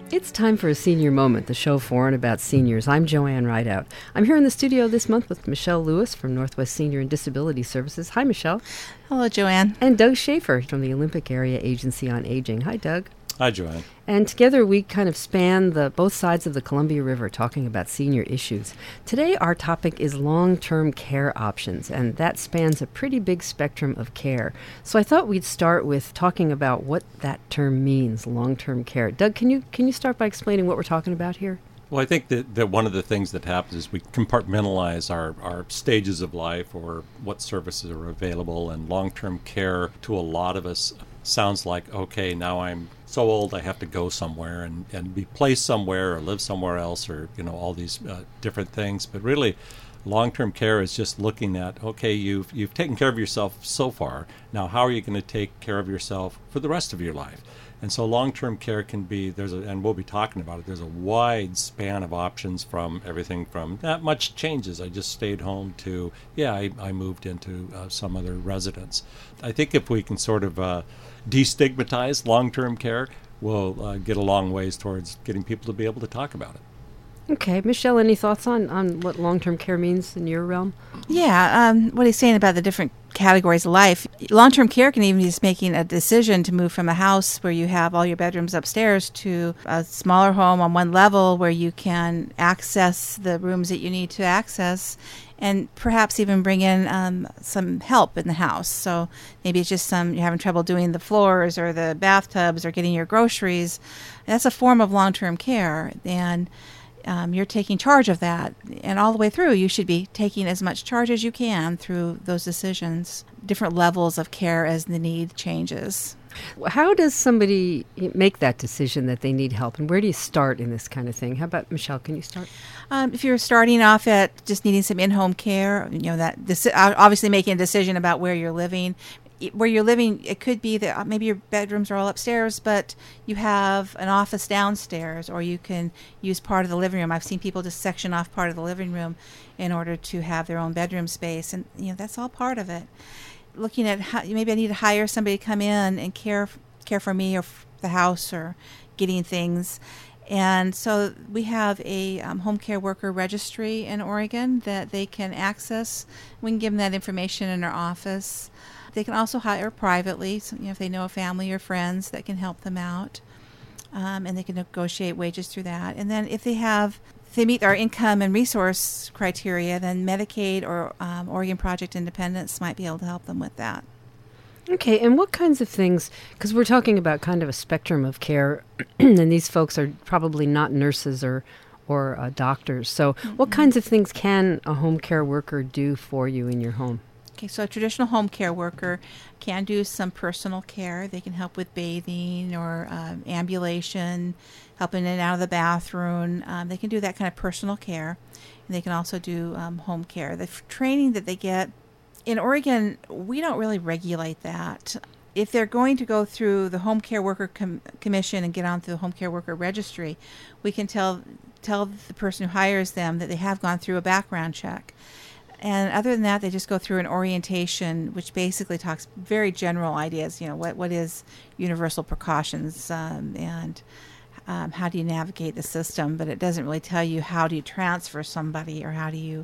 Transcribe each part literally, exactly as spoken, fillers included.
It's time for a Senior Moment, the show for and about seniors. I'm Joanne Rideout. I'm here in the studio this month with Michelle Lewis from Northwest Senior and Disability Services. Hi, Michelle. Hello, Joanne. And Doug Schaefer from the Olympic Area Agency on Aging. Hi, Doug. Hi, Joanne. And together we kind of span the both sides of the Columbia River talking about senior issues. Today our topic is long-term care options, and that spans a pretty big spectrum of care. So I thought we'd start with talking about what that term means, long-term care. Doug, can you can you start by explaining what we're talking about here? Well, I think that, that one of the things that happens is we compartmentalize our, our stages of life or what services are available, and long-term care to a lot of us sounds like, okay, now I'm so old I have to go somewhere and, and be placed somewhere or live somewhere else, or, you know, all these uh, different things. But really, long-term care is just looking at, okay, you've you've taken care of yourself so far. Now, how are you going to take care of yourself for the rest of your life? And so long-term care can be, there's a, and we'll be talking about it, there's a wide span of options, from everything from not much changes, I just stayed home, to, yeah, I, I moved into uh, some other residence. I think if we can sort of uh, destigmatize long-term care, we'll uh, get a long ways towards getting people to be able to talk about it. Okay. Michelle, any thoughts on, on what long-term care means in your realm? Yeah, um, what he's saying about the different categories of life. Long-term care can even be just making a decision to move from a house where you have all your bedrooms upstairs to a smaller home on one level where you can access the rooms that you need to access, and perhaps even bring in um, some help in the house. So maybe it's just some, you're having trouble doing the floors or the bathtubs or getting your groceries. That's a form of long-term care, and Um, you're taking charge of that, and all the way through you should be taking as much charge as you can through those decisions, different levels of care as the need changes. How does somebody make that decision that they need help, and where do you start in this kind of thing? How about, Michelle, can you start? Um, if you're starting off at just needing some in-home care, you know, that this, obviously making a decision about where you're living. Where you're living, it could be that maybe your bedrooms are all upstairs, but you have an office downstairs, or you can use part of the living room. I've seen people just section off part of the living room in order to have their own bedroom space, and you know that's all part of it. Looking at how maybe I need to hire somebody to come in and care care for me or the house or getting things. And so we have a um, home care worker registry in Oregon that they can access. We can give them that information in our office. They can also hire privately, so, you know, if they know a family or friends that can help them out, um, and they can negotiate wages through that. And then if they have, if they meet our income and resource criteria, then Medicaid or um, Oregon Project Independence might be able to help them with that. Okay, and what kinds of things, because we're talking about kind of a spectrum of care, and these folks are probably not nurses or, or uh, doctors, so mm-hmm. what kinds of things can a home care worker do for you in your home? Okay, so a traditional home care worker can do some personal care. They can help with bathing or um, ambulation, helping in and out of the bathroom. Um, they can do that kind of personal care, and they can also do um, home care. The f- training that they get in Oregon, we don't really regulate that. If they're going to go through the Home Care Worker Com- Commission and get onto the Home Care Worker Registry, we can tell tell the person who hires them that they have gone through a background check. And other than that, they just go through an orientation, which basically talks very general ideas. You know, what what is universal precautions, um, and um, how do you navigate the system? But it doesn't really tell you how do you transfer somebody, or how do you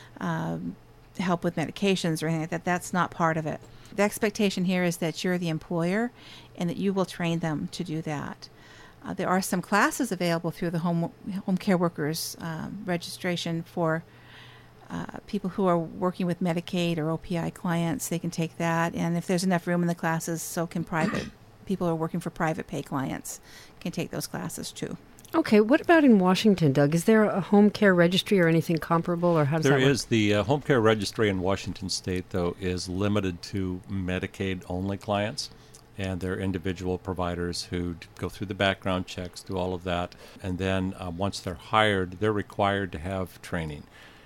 um, help with medications or anything like that. That's not part of it. The expectation here is that you're the employer, and that you will train them to do that. Uh, there are some classes available through the home home care workers um, registration for Uh, people who are working with Medicaid or O P I clients. They can take that, and if there's enough room in the classes, so can private people who are working for private pay clients can take those classes too. Okay, what about in Washington, Doug? Is there a home care registry or anything comparable, or how does there that work? There is. The uh, home care registry in Washington State, though, is limited to Medicaid-only clients, and they're individual providers who d- go through the background checks, do all of that, and then uh, once they're hired, they're required to have training.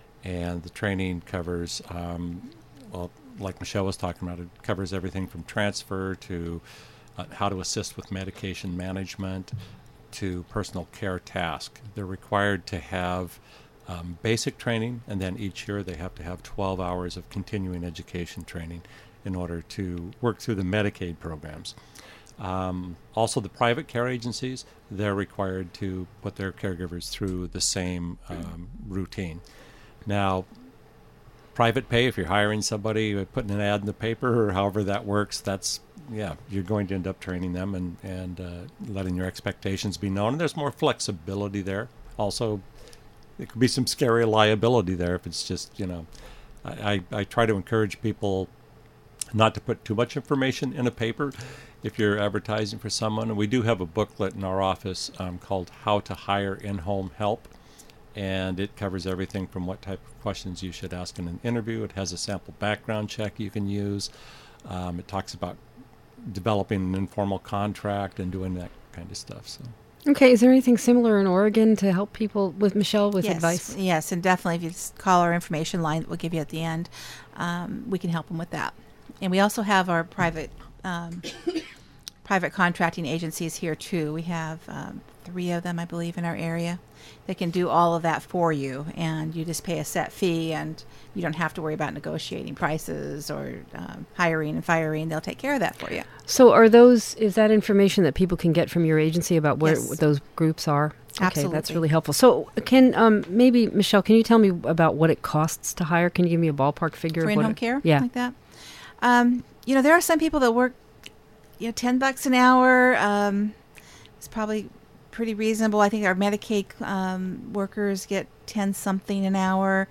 And the training covers, um, well, like Michelle was talking about, it covers everything from transfer to uh, how to assist with medication management to personal care task. They're required to have um, basic training, and then each year they have to have twelve hours of continuing education training in order to work through the Medicaid programs. Um, also, the private care agencies, they're required to put their caregivers through the same um, routine. Now, private pay, if you're hiring somebody, putting an ad in the paper or however that works, that's, yeah, you're going to end up training them and, and uh, letting your expectations be known. And there's more flexibility there. Also, there could be some scary liability there if it's just, you know, I, I, I try to encourage people not to put too much information in a paper if you're advertising for someone. And we do have a booklet in our office um, called How to Hire In-Home Help. And it covers everything from what type of questions you should ask in an interview. It has a sample background check you can use. Um, it talks about developing an informal contract and doing that kind of stuff. So. Okay, is there anything similar in Oregon to help people with Michelle with yes, advice? Yes, and definitely if you just call our information line that we'll give you at the end, um, we can help them with that. And we also have our private um, private contracting agencies here too. We have um, three of them, I believe, in our area. They can do all of that for you, and you just pay a set fee, and you don't have to worry about negotiating prices or um, hiring and firing. They'll take care of that for you. So are those, is that information that people can get from your agency about where Yes. what those groups are? Okay, Absolutely. that's really helpful. So can, um, maybe, Michelle, can you tell me about what it costs to hire? Can you give me a ballpark figure? For of what in-home it- care, Yeah. like that. Um, you know, there are some people that work, you know, ten bucks an hour. Um, it's probably pretty reasonable. I think our Medicaid um, workers get ten something an hour,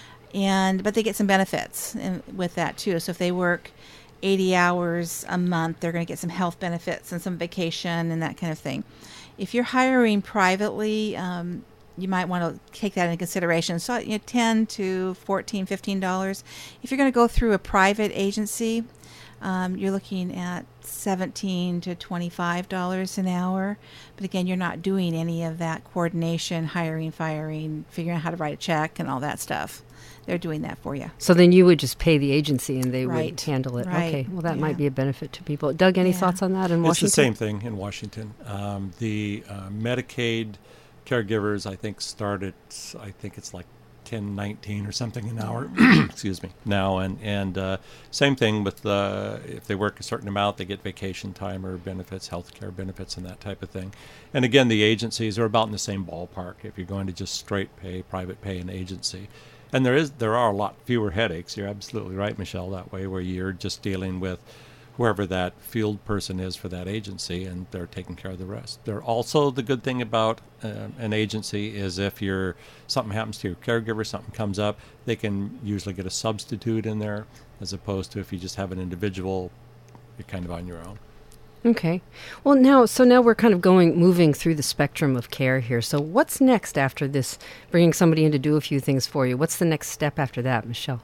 and but they get some benefits in, with that too. So if they work eighty hours a month, they're going to get some health benefits and some vacation and that kind of thing. If you're hiring privately, um, you might want to take that into consideration. So, you know, ten to fourteen, fifteen dollars. If you're going to go through a private agency, um, you're looking at seventeen to twenty-five dollars an hour. But again, you're not doing any of that coordination, hiring, firing, figuring out how to write a check and all that stuff. They're doing that for you. So then you would just pay the agency and they Right. would handle it. Right. Okay, well that Yeah. might be a benefit to people. Doug, any Yeah. thoughts on that in It's Washington? the same thing in Washington. Um, the uh, Medicaid caregivers, I think, start at, I think it's like ten nineteen or something an hour. Excuse me. Now and and uh, same thing with uh, if they work a certain amount, they get vacation time or benefits, health care benefits, and that type of thing. And again, the agencies are about in the same ballpark. If you're going to just straight pay, private pay an agency. And there is there are a lot fewer headaches. You're absolutely right, Michelle, that way, where you're just dealing with whoever that field person is for that agency, and they're taking care of the rest. They're also, the good thing about uh, an agency is if you're something happens to your caregiver, something comes up, they can usually get a substitute in there, as opposed to if you just have an individual, you're kind of on your own. Okay. Well, now, so now we're kind of going, moving through the spectrum of care here. So what's next after this, bringing somebody in to do a few things for you? What's the next step after that, Michelle?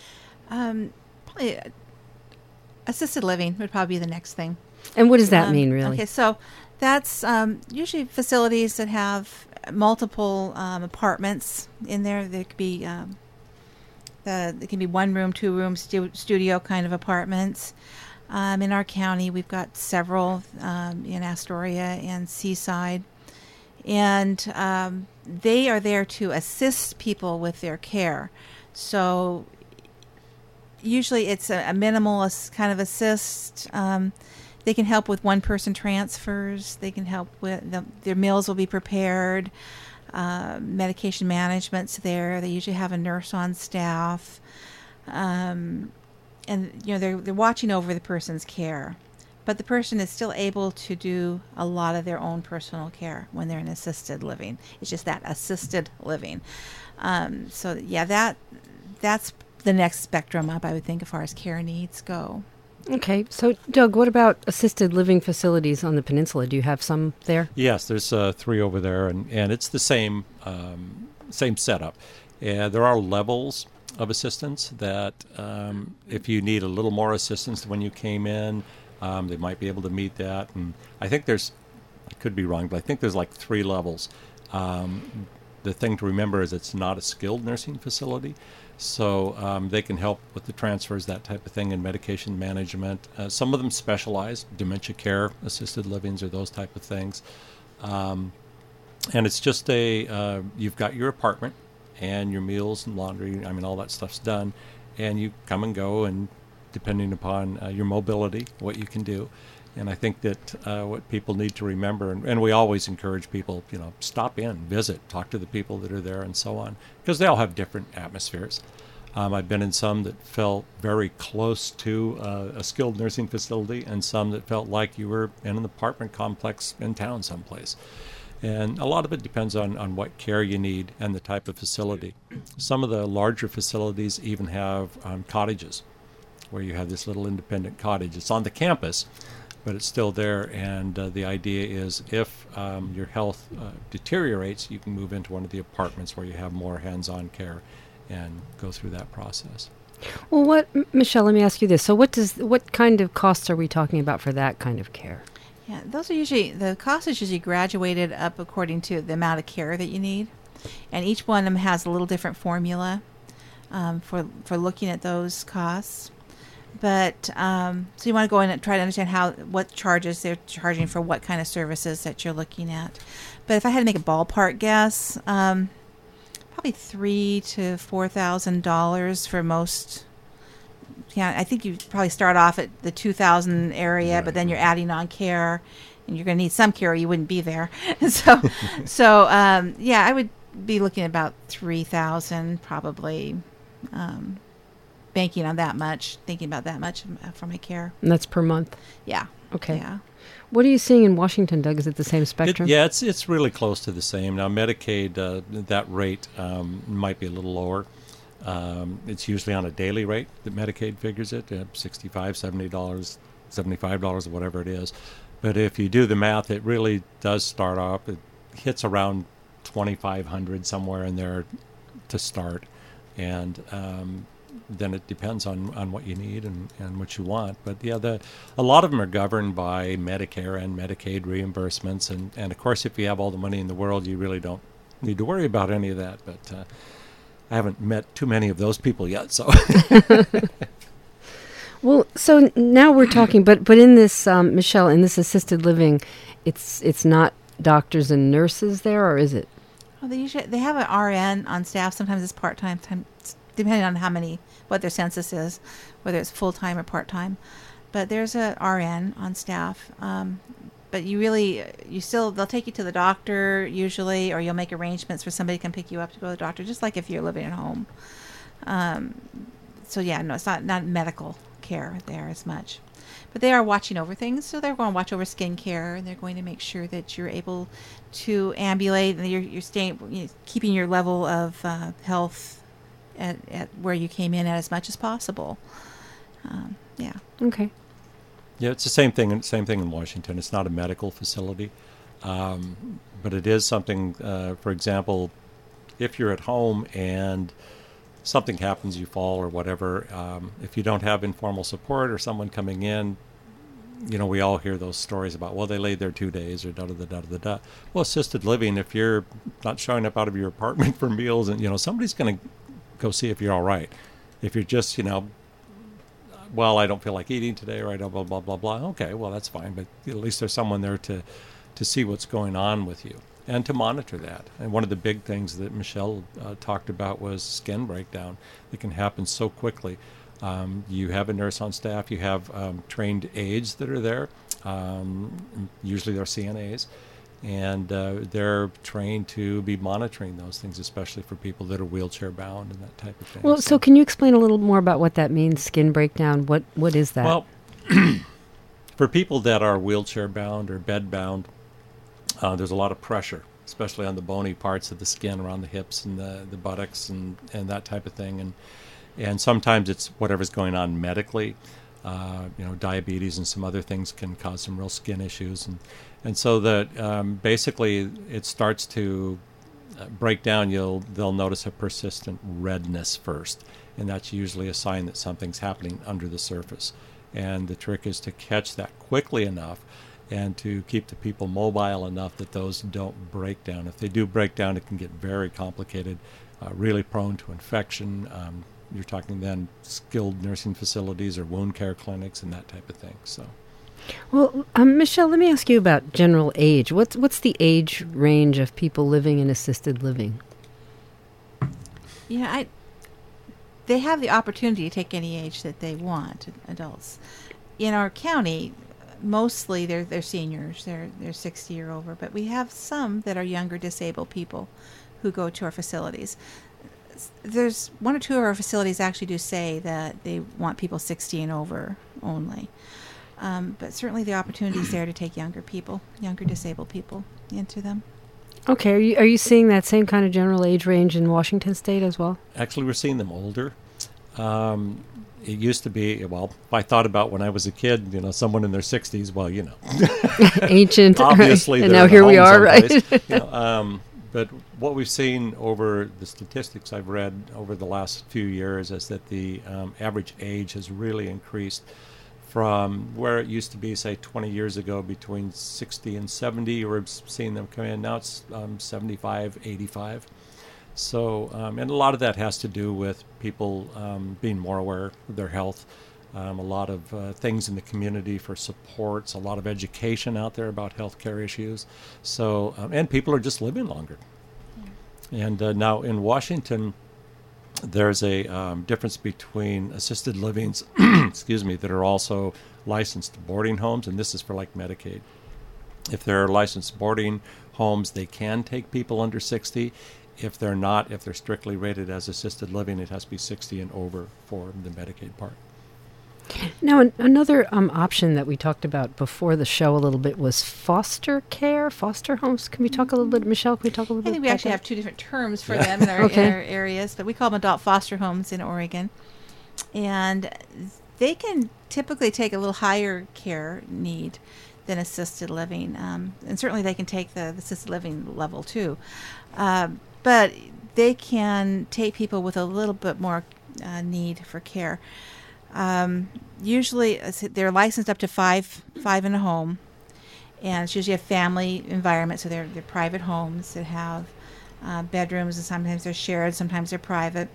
Um, probably uh, assisted living would probably be the next thing. And what does that Um, mean, really? Okay, so that's um, usually facilities that have multiple um, apartments in there. There could be um, the it can be one room, two room stu- studio kind of apartments. Um, in our county, we've got several um, in Astoria and Seaside, and um, they are there to assist people with their care. So usually it's a, a minimal ass- kind of assist. Um, they can help with one-person transfers. They can help with the, their meals will be prepared. Uh, medication management's there. They usually have a nurse on staff, um, and you know they're they're watching over the person's care. But the person is still able to do a lot of their own personal care when they're in assisted living. It's just that assisted living. Um, so yeah, that that's the next spectrum up, I would think, as far as care needs go. Okay. So, Doug, what about assisted living facilities on the peninsula? Do you have some there? Yes, there's uh, three over there, and, and it's the same um, same setup. And there are levels of assistance that um, if you need a little more assistance when you came in, um, they might be able to meet that. And I think there's, I could be wrong, but I think there's like three levels. Um, the thing to remember is it's not a skilled nursing facility. So um, they can help with the transfers, that type of thing, and medication management. Uh, some of them specialize, dementia care, assisted livings, or those type of things. Um, and it's just a, uh, you've got your apartment and your meals and laundry, I mean, all that stuff's done. And you come and go, and depending upon uh, your mobility, what you can do. And I think that uh, what people need to remember, and, and we always encourage people, you know, stop in, visit, talk to the people that are there and so on, because they all have different atmospheres. Um, I've been in some that felt very close to uh, a skilled nursing facility, and some that felt like you were in an apartment complex in town someplace. And a lot of it depends on, on what care you need and the type of facility. Some of the larger facilities even have um, cottages, where you have this little independent cottage. It's on the campus, but it's still there. And uh, the idea is if um, your health uh, deteriorates, you can move into one of the apartments where you have more hands-on care and go through that process. Well, what, Michelle, let me ask you this. So what does what kind of costs are we talking about for that kind of care? Yeah, those are usually, the cost is usually graduated up according to the amount of care that you need. And each one of them has a little different formula um, for for looking at those costs. But, um, so you want to go in and try to understand how, what charges they're charging for what kind of services that you're looking at. But if I had to make a ballpark guess, um, probably three to four thousand dollars for most. Yeah, I think you probably start off at the two thousand area, Right. but then you're adding on care, and you're going to need some care, or you wouldn't be there. so, so um, yeah, I would be looking at about three thousand, probably, um, banking on that much, thinking about that much for my care. And that's per month. Yeah. Okay. Yeah. What are you seeing in Washington, Doug? Is it the same It, spectrum? yeah, it's it's really close to the same. Now, Medicaid, uh, that rate um, might be a little lower. Um, it's usually on a daily rate that Medicaid figures it, uh, sixty-five dollars, seventy dollars, seventy-five dollars, or whatever it is. But if you do the math, it really does start off. It hits around twenty-five hundred dollars, somewhere in there to start. And um, then it depends on, on what you need and, and what you want. But yeah, the a lot of them are governed by Medicare and Medicaid reimbursements. And, and of course, if you have all the money in the world, you really don't need to worry about any of that. But uh, I haven't met too many of those people yet, so. Well, so now we're talking, but but in this, um, Michelle, in this assisted living, it's it's not doctors and nurses there, or is it? Well, they usually they have an R N on staff. Sometimes it's part time, time depending on how many, what their census is, whether it's full time or part time. But there's a R N on staff. Um, but you really, you still, they'll take you to the doctor usually, or you'll make arrangements for somebody to come pick you up to go to the doctor, just like if you're living at home. Um, so yeah, no, it's not not medical care there as much. But they are watching over things, so they're going to watch over skin care, and they're going to make sure that you're able to ambulate, and you're, you're staying, you know, keeping your level of uh, health at, at where you came in at as much as possible. Um, yeah. Okay. Yeah, it's the same thing. Same thing in Washington. It's not a medical facility, um, but it is something. Uh, for example, if you're at home and something happens, you fall or whatever, um, if you don't have informal support or someone coming in, you know, we all hear those stories about, well, they laid there two days or da da da da da da. Well, assisted living, if you're not showing up out of your apartment for meals, and you know, somebody's going to go see if you're all right. If you're just, you know, well, I don't feel like eating today, or I don't blah blah blah blah. Okay, well, that's fine, but at least there's someone there to to see what's going on with you and to monitor that. And one of the big things that Michelle uh, talked about was skin breakdown. It can happen so quickly. Um, you have a nurse on staff. You have um, trained aides that are there. Um, usually they're C N As. And uh, they're trained to be monitoring those things, especially for people that are wheelchair bound and that type of thing. Well, so can you explain a little more about what that means, skin breakdown? What What is that? Well, for people that are wheelchair bound or bed bound, uh, there's a lot of pressure, especially on the bony parts of the skin around the hips and the, the buttocks and, and that type of thing. And and sometimes it's whatever's going on medically. Uh, you know, diabetes and some other things can cause some real skin issues. And, and so that um, basically it starts to uh, break down. You'll They'll notice a persistent redness first. And that's usually a sign that something's happening under the surface. And the trick is to catch that quickly enough and to keep the people mobile enough that those don't break down. If they do break down, it can get very complicated, uh, really prone to infection. Um, you're talking then skilled nursing facilities or wound care clinics and that type of thing. So, well, um, Michelle, let me ask you about general age. What's what's the age range of people living in assisted living? You know, I they have the opportunity to take any age that they want, adults. In our county, mostly they're they're seniors. They're they're sixty or over, but we have some that are younger disabled people who go to our facilities. There's one or two of our facilities actually do say that they want people sixty and over only. Um, but certainly the opportunity is there to take younger people, younger disabled people into them. Okay, are you, are you seeing that same kind of general age range in Washington State as well? Actually, we're seeing them older. Um, it used to be, well, if I thought about when I was a kid, you know, someone in their sixties, well, you know. Ancient. Obviously, right. And they're now in a here we home are, right? someplace, you know, um, but what we've seen over the statistics I've read over the last few years is that the um, average age has really increased from where it used to be, say, twenty years ago, between sixty and seventy. We're seeing them come in. Now it's um, seventy-five, eighty-five. So, um, and a lot of that has to do with people um, being more aware of their health. Um, a lot of uh, things in the community for supports, a lot of education out there about healthcare issues. So, um, and people are just living longer. Yeah. And uh, now in Washington, there's a um, difference between assisted livings, excuse me, that are also licensed boarding homes, and this is for like Medicaid. If they're licensed boarding homes, they can take people under sixty. If they're not, if they're strictly rated as assisted living, it has to be sixty and over for the Medicaid part. Now, an- another um, option that we talked about before the show a little bit was foster care, foster homes. Can we talk a little bit, Michelle, can we talk a little I bit think we about actually that? have two different terms for them in our, Okay. in our areas, but we call them adult foster homes in Oregon. And they can typically take a little higher care need than assisted living. Um, and certainly they can take the, the assisted living level too. Um, but they can take people with a little bit more uh, need for care. Um, usually uh, they're licensed up to five, five in a home. And it's usually a family environment, so they're, they're private homes that have uh, bedrooms, and sometimes they're shared, sometimes they're private.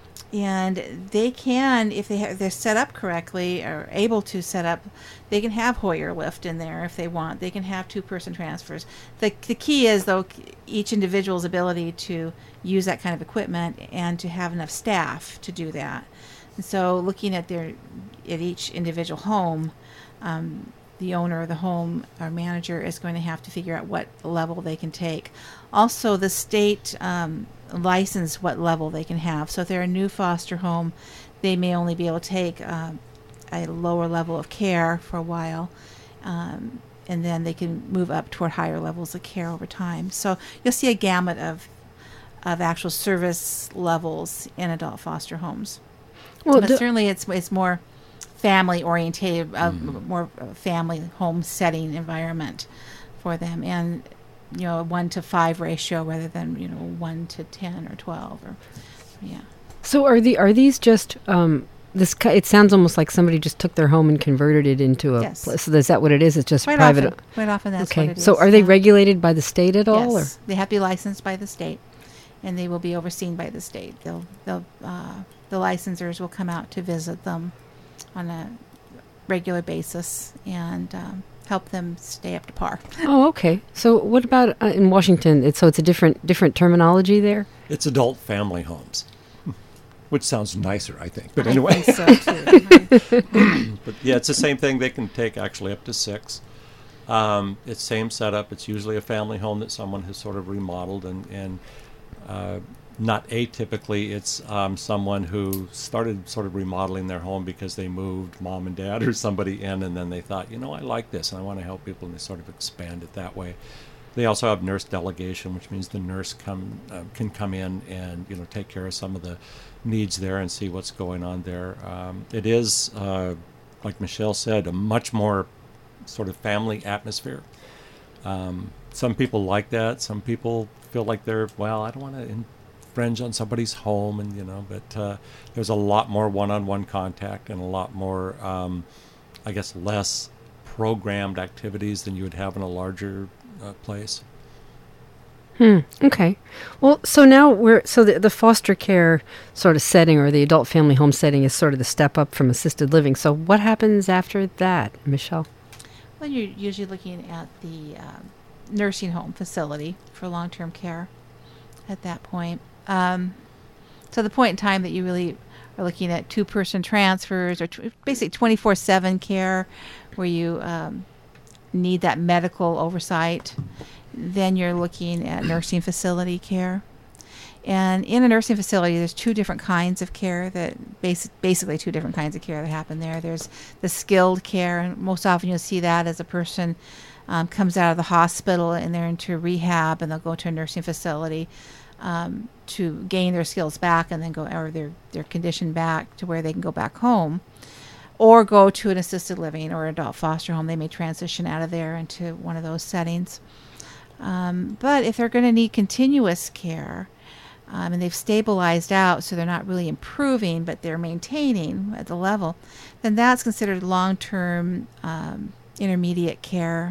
And they can, if they have, they're set up correctly, or able to set up, they can have Hoyer lift in there if they want. They can have two-person transfers. The, the key is, though, each individual's ability to use that kind of equipment and to have enough staff to do that. And so looking at their at each individual home, um, the owner of the home or manager is going to have to figure out what level they can take. Also, the state um, license what level they can have. So if they're a new foster home, they may only be able to take um, a lower level of care for a while, um, and then they can move up toward higher levels of care over time. So you'll see a gamut of of actual service levels in adult foster homes. Well, but do- certainly it's it's more family oriented, uh, mm. more family home setting environment for them, and you know, a one to five ratio rather than you know one to ten or twelve, or yeah. So are the are these just um, this? ki- It sounds almost like somebody just took their home and converted it into a Yes. place. So is that what it is? It's just Quite private. often, quite often that's okay. what it is. So are they yeah. regulated by the state at all? Yes, they have to be licensed by the state, and they will be overseen by the state. They'll they'll uh, the licensors will come out to visit them on a regular basis and um, help them stay up to par. Or? Oh, okay. So what about uh, in Washington? It's, so it's a different different terminology there. It's adult family homes, which sounds nicer, I think. But I anyway, think so too. but yeah, it's the same thing. They can take actually up to six. Um, it's same setup. It's usually a family home that someone has sort of remodeled, and and uh, not atypically, it's um, someone who started sort of remodeling their home because they moved mom and dad or somebody in, and then they thought, you know, I like this and I want to help people, and they sort of expand it that way. They also have nurse delegation, which means the nurse come uh, can come in and you know take care of some of the needs there and see what's going on there. Um, it is, uh, like Michelle said, a much more sort of family atmosphere. Um, some people like that. Some people feel like they're, well, I don't want to infringe on somebody's home, and you know, but uh, there's a lot more one-on-one contact and a lot more, um, I guess, less programmed activities than you would have in a larger uh, place. Hmm. Okay. Well, so now we're so the, the foster care sort of setting, or the adult family home setting, is sort of the step up from assisted living. So what happens after that, Michelle? Well, you're usually looking at the um, nursing home facility for long-term care at that point. Um, so the point in time that you really are looking at two-person transfers, or tw- basically twenty-four seven care, where you um, need that medical oversight, then you're looking at nursing facility care. And in a nursing facility, there's two different kinds of care that bas- basically two different kinds of care that happen there. There's the skilled care, and most often you'll see that as a person um, comes out of the hospital and they're into rehab, and they'll go to a nursing facility um, to gain their skills back, and then go or their their condition back to where they can go back home, or go to an assisted living or adult foster home. They may transition out of there into one of those settings. Um, but if they're going to need continuous care, Um, and they've stabilized out, so they're not really improving, but they're maintaining at the level, then that's considered long-term um, intermediate care.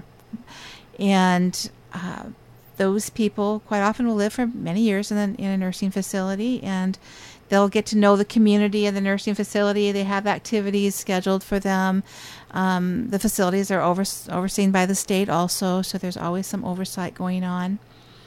And uh, those people quite often will live for many years in, the, in a nursing facility, and they'll get to know the community of the nursing facility. They have activities scheduled for them. Um, the facilities are over, overseen by the state also, so there's always some oversight going on.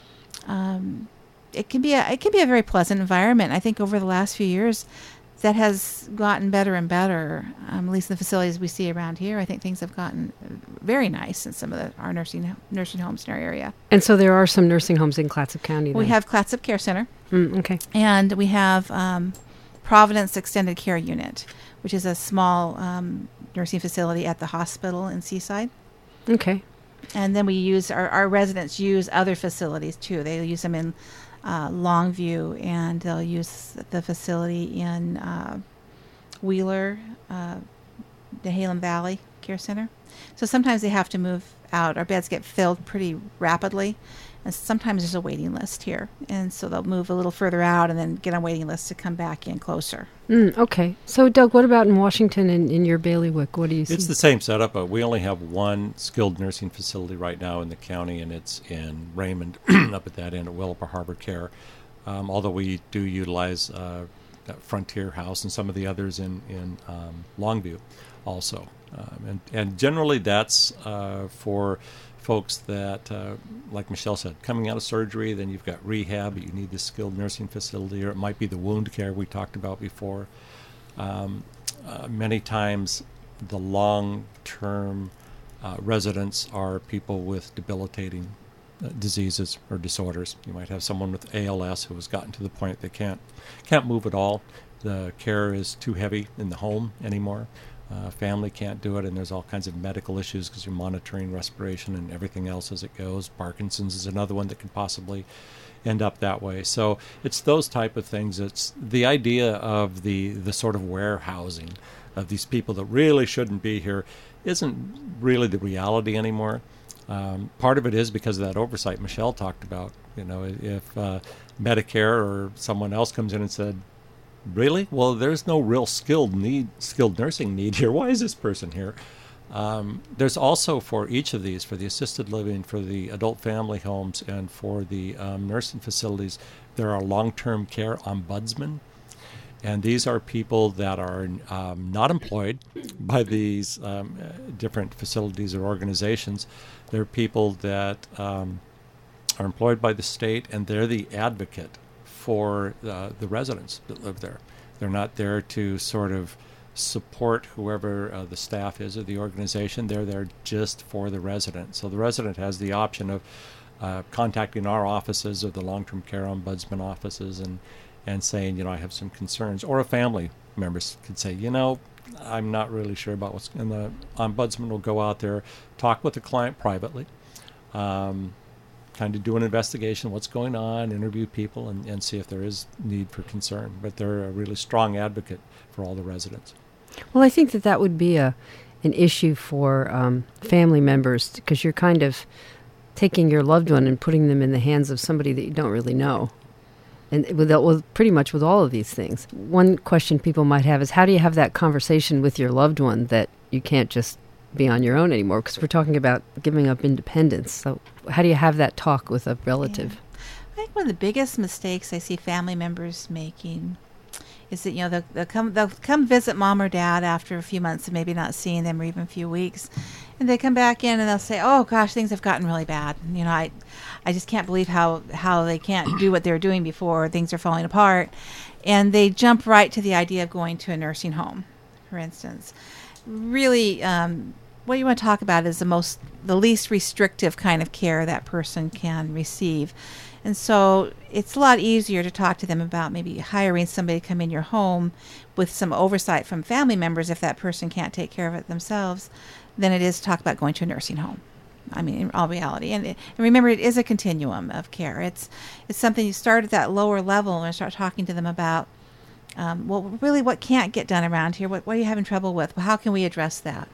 Um, It can be a it can be a very pleasant environment. I think over the last few years, that has gotten better and better. Um, at least in the facilities we see around here, I think things have gotten very nice in some of the, our nursing nursing homes in our area. And so there are some nursing homes in Clatsop County. We then. have Clatsop Care Center, Mm, okay. and we have um, Providence Extended Care Unit, which is a small um, nursing facility at the hospital in Seaside. Okay. And then we use our, our residents use other facilities too. They use them in Uh, Longview, and they'll use the facility in uh, Wheeler, uh, the Halem Valley Care Center. So sometimes they have to move out. Our beds get filled pretty rapidly, and sometimes there's a waiting list here. And so they'll move a little further out and then get on waiting lists to come back in closer. Mm, okay. So, Doug, what about in Washington and in your bailiwick? What do you see? It's the same setup, but we only have one skilled nursing facility right now in the county, and it's in Raymond, up at that end at Willapa Harbor Care. Um, although we do utilize uh, that Frontier House and some of the others in, in um, Longview also. Um, and, and generally that's uh, for folks that, uh, like Michelle said, coming out of surgery, then you've got rehab, but you need the skilled nursing facility, or it might be the wound care we talked about before. Um, uh, many times the long-term uh, residents are people with debilitating uh, diseases or disorders. You might have someone with A L S who has gotten to the point they can't can't move at all. The care is too heavy in the home anymore. Uh, family can't do it, and there's all kinds of medical issues because you're monitoring respiration and everything else as it goes. Parkinson's is another one that could possibly end up that way. So it's those type of things. It's the idea of the, the sort of warehousing of these people that really shouldn't be here isn't really the reality anymore. Um, part of it is because of that oversight Michelle talked about. You know, if uh, Medicare or someone else comes in and said, really? Well, there's no real skilled need, skilled nursing need here. Why is this person here? Um, there's also for each of these, for the assisted living, for the adult family homes, and for the um, nursing facilities, there are long-term care ombudsmen. And these are people that are um, not employed by these um, different facilities or organizations. They're people that um, are employed by the state, and they're the advocate for uh, the residents that live there. They're not there to sort of support whoever uh, the staff is or the organization. They're there just for the resident. So the resident has the option of uh, contacting our offices or the long-term care ombudsman offices and, and saying, you know, I have some concerns. Or a family member could say, you know, I'm not really sure about what's... And the ombudsman will go out there, talk with the client privately, um, kind of do an investigation, what's going on, interview people, and, and see if there is need for concern. But they're a really strong advocate for all the residents. Well, I think that that would be a an issue for um, family members, because you're kind of taking your loved one and putting them in the hands of somebody that you don't really know. And with, with pretty much with all of these things. One question people might have is, how do you have that conversation with your loved one that you can't just be on your own anymore? Because we're talking about giving up independence. So how do you have that talk with a relative? Yeah. I think one of the biggest mistakes I see family members making is that, you know, they'll, they'll come they'll come visit mom or dad after a few months of maybe not seeing them, or even a few weeks, and they come back in and they'll say, "Oh gosh, things have gotten really bad. You know, I, I just can't believe how how they can't do what they were doing before. Things are falling apart," and they jump right to the idea of going to a nursing home, for instance. Really, um, what you want to talk about is the most, the least restrictive kind of care that person can receive. And so it's a lot easier to talk to them about maybe hiring somebody to come in your home with some oversight from family members if that person can't take care of it themselves than it is to talk about going to a nursing home. I mean, in all reality. And, it, and remember, it is a continuum of care. It's it's something you start at that lower level and start talking to them about, um, well, really what can't get done around here? What, what are you having trouble with? Well, how can we address that?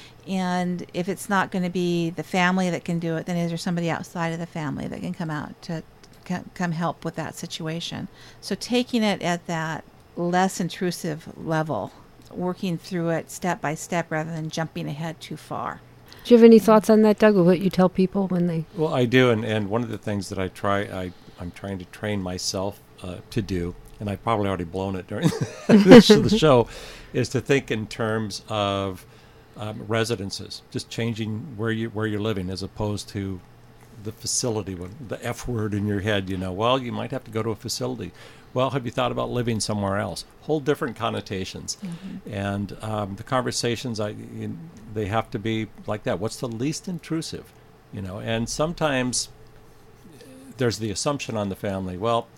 And if it's not going to be the family that can do it, then is there somebody outside of the family that can come out to come help with that situation? So taking it at that less intrusive level, working through it step by step rather than jumping ahead too far. Do you have any thoughts on that, Doug, or what you tell people when they... Well, I do, and, and one of the things that I try, I, I'm trying to train myself uh, to do, and I've probably already blown it during the show, is to think in terms of um, residences, just changing where, you, where you're living as opposed to the facility, the F word in your head, you know, well, you might have to go to a facility. Well, have you thought about living somewhere else? Whole different connotations. Mm-hmm. And um, the conversations, I, you, they have to be like that. What's the least intrusive? You know, and sometimes there's the assumption on the family, well,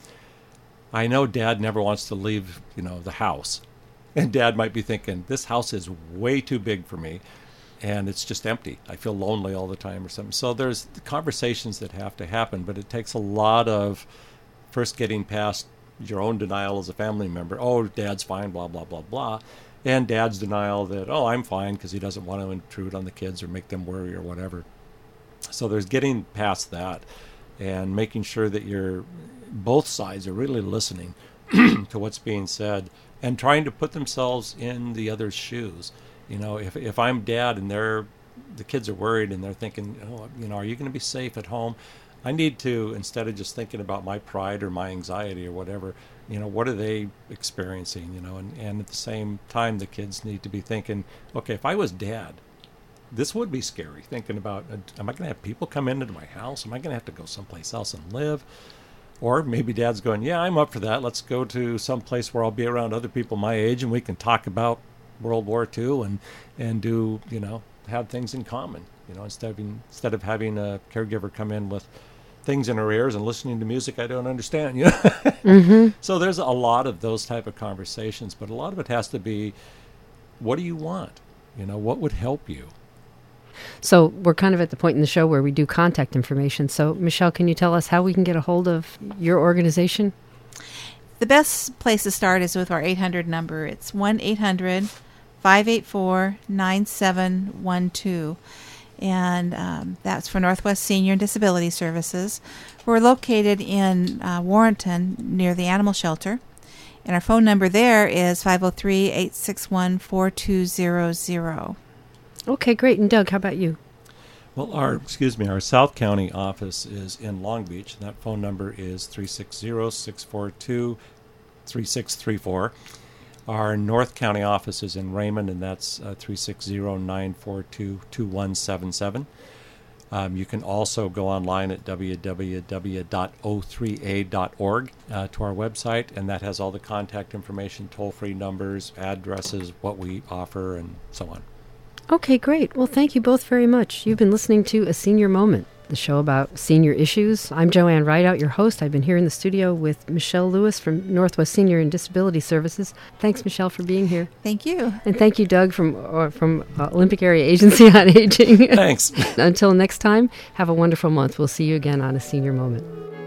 I know Dad never wants to leave, you know, the house. And Dad might be thinking, this house is way too big for me. And it's just empty. I feel lonely all the time or something. So there's the conversations that have to happen, but it takes a lot of first getting past your own denial as a family member. Oh, Dad's fine, blah, blah, blah, blah. And Dad's denial that, oh, I'm fine because he doesn't want to intrude on the kids or make them worry or whatever. So there's getting past that and making sure that you're, both sides are really listening to what's being said and trying to put themselves in the other's shoes. You know, if if I'm Dad and they're, the kids are worried and they're thinking, oh, you know, are you going to be safe at home? I need to, instead of just thinking about my pride or my anxiety or whatever, you know, what are they experiencing, you know, and, and at the same time, the kids need to be thinking, okay, if I was Dad, this would be scary, thinking about, am I going to have people come into my house? Am I going to have to go someplace else and live? Or maybe Dad's going, yeah, I'm up for that. Let's go to some place where I'll be around other people my age and we can talk about World War Two and, and do, you know, have things in common, you know, instead of, instead of having a caregiver come in with things in her ears and listening to music I don't understand, you know. Mm-hmm. So there's a lot of those type of conversations, but a lot of it has to be, what do you want? You know, what would help you? So we're kind of at the point in the show where we do contact information. So Michelle, can you tell us how we can get a hold of your organization? The best place to start is with our eight hundred number. It's one eight hundred five eight four nine seven one two. And um, that's for Northwest Senior and Disability Services. We're located in uh, Warrenton near the animal shelter. And our phone number there is five oh three, eight six one, four two zero zero. Okay, great. And Doug, how about you? Well, our, excuse me, our South County office is in Long Beach. And that phone number is three six zero, six four two, three six three four. Our North County office is in Raymond, and that's uh, three six zero, nine four two, two one seven seven. Um, you can also go online at w w w dot o three a dot org uh, to our website, and that has all the contact information, toll-free numbers, addresses, what we offer, and so on. Okay, great. Well, thank you both very much. You've been listening to A Senior Moment, the show about senior issues. I'm Joanne Rideout, your host. I've been here in the studio with Michelle Lewis from Northwest Senior and Disability Services. Thanks, Michelle, for being here. Thank you. And thank you, Doug, from uh, from uh, Olympic Area Agency on Aging. Thanks. Until next time, have a wonderful month. We'll see you again on A Senior Moment.